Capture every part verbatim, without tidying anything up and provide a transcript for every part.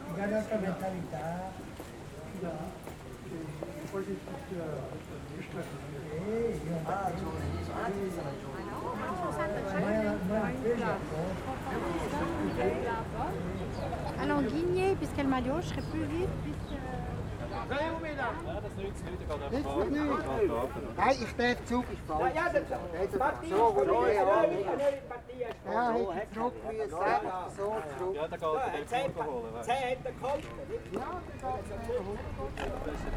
un'altra mentalità. Poi di tutti la E io Ah, giorni, ah, ti sei Alors Guigné, puisqu'elle m'a dit, je serai plus vite. Puisque... Allez, où, mesdames? Ja, das nützt nichts, ich gehe Nichts einfach für nichts. fahren. Nein, ich darf Zug, ich fahre. Ja, das So, Matthias, wo so, ich ja, her Matthias. Ja, hätte ich zurück müssen. So zurück. Ja, dann geht er den Telefon holen. weißt du. zehn hat er gehalten, nicht? Ja, dann geht es.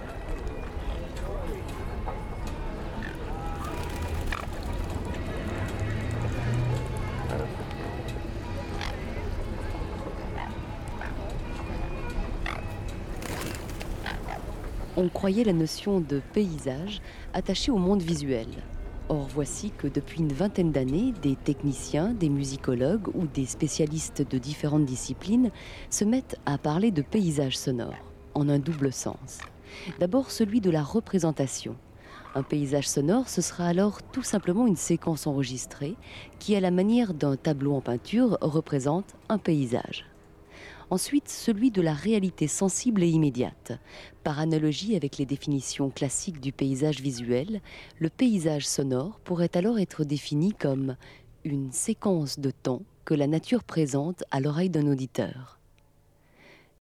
On croyait la notion de paysage attachée au monde visuel. Or, voici que depuis une vingtaine d'années, des techniciens, des musicologues ou des spécialistes de différentes disciplines se mettent à parler de paysage sonore, en un double sens. D'abord celui de la représentation. Un paysage sonore, ce sera alors tout simplement une séquence enregistrée qui, à la manière d'un tableau en peinture, représente un paysage. Ensuite, celui de la réalité sensible et immédiate. Par analogie avec les définitions classiques du paysage visuel, le paysage sonore pourrait alors être défini comme une séquence de temps que la nature présente à l'oreille d'un auditeur.